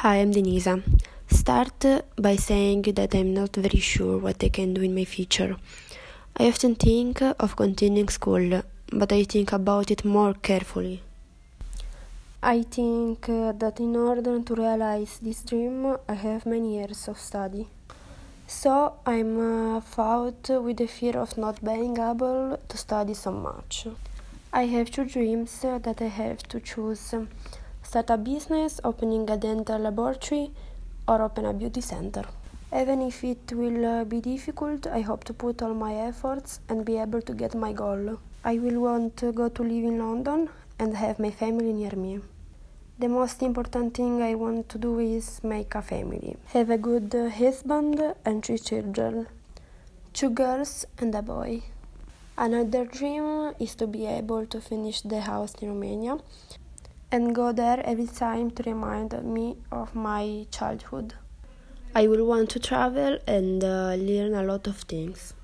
Hi, I'm Denisa. Start by saying that I'm not very sure what I can do in my future. I often think of continuing school, but I think about it more carefully. I think that in order to realize this dream, I have many years of study. So I'm fought with the fear of not being able to study so much. I have two dreams that I have to choose. Start a business, opening a dental laboratory, or open a beauty center. Even if it will be difficult, I hope to put all my efforts and be able to get my goal. I will want to go to live in London and have my family near me. The most important thing I want to do is make a family. Have a good husband and 3 children, 2 girls and a boy. Another dream is to be able to finish the house in Romania and go there every time to remind me of my childhood. I will want to travel and learn a lot of things.